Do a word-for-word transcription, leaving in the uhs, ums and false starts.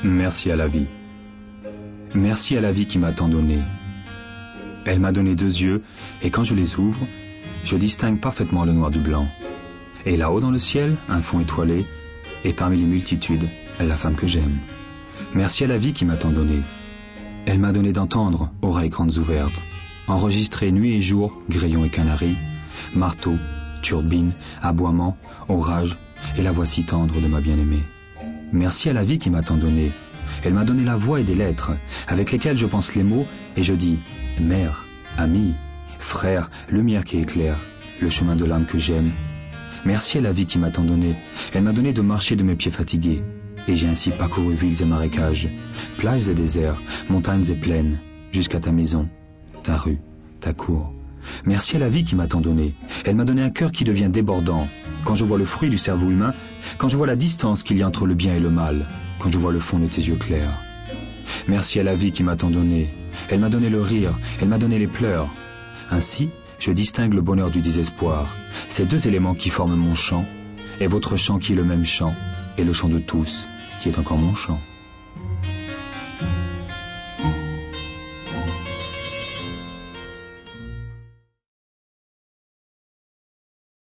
Merci à la vie. Merci à la vie qui m'a tant donné. Elle m'a donné deux yeux, et quand je les ouvre, je distingue parfaitement le noir du blanc. Et là-haut dans le ciel, un fond étoilé, et parmi les multitudes, la femme que j'aime. Merci à la vie qui m'a tant donné. Elle m'a donné d'entendre, oreilles grandes ouvertes, enregistrer nuit et jour, grillons et canaris, marteaux, turbines, aboiements, orages, et la voix si tendre de ma bien-aimée. Merci à la vie qui m'a tant donné. Elle m'a donné la voix et des lettres, avec lesquelles je pense les mots, et je dis « mère, ami, frère, lumière qui éclaire, le chemin de l'âme que j'aime ». Merci à la vie qui m'a tant donné. Elle m'a donné de marcher de mes pieds fatigués, et j'ai ainsi parcouru villes et marécages, plages et déserts, montagnes et plaines, jusqu'à ta maison, ta rue, ta cour. Merci à la vie qui m'a tant donné. Elle m'a donné un cœur qui devient débordant, quand je vois le fruit du cerveau humain, quand je vois la distance qu'il y a entre le bien et le mal, quand je vois le fond de tes yeux clairs. Merci à la vie qui m'a tant donné. Elle m'a donné le rire, elle m'a donné les pleurs. Ainsi, je distingue le bonheur du désespoir, ces deux éléments qui forment mon chant, et votre chant qui est le même chant, et le chant de tous, qui est encore mon chant.